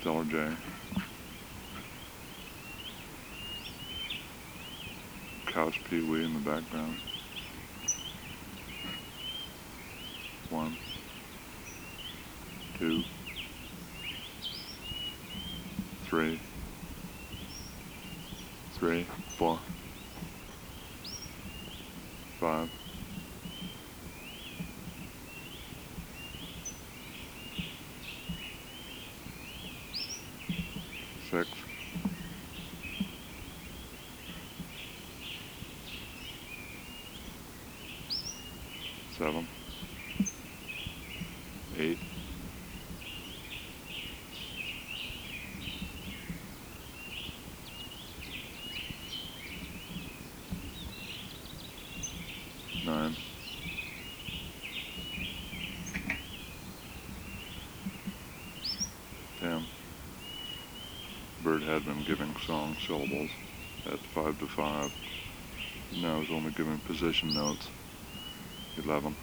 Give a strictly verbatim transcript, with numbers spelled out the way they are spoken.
Stellar J. Couch Pee Wee in the background. One, two, three, three, four, five, six, seven, eight, nine, ten. Bird had been giving song syllables at five to five. Now is only giving position notes. eleven.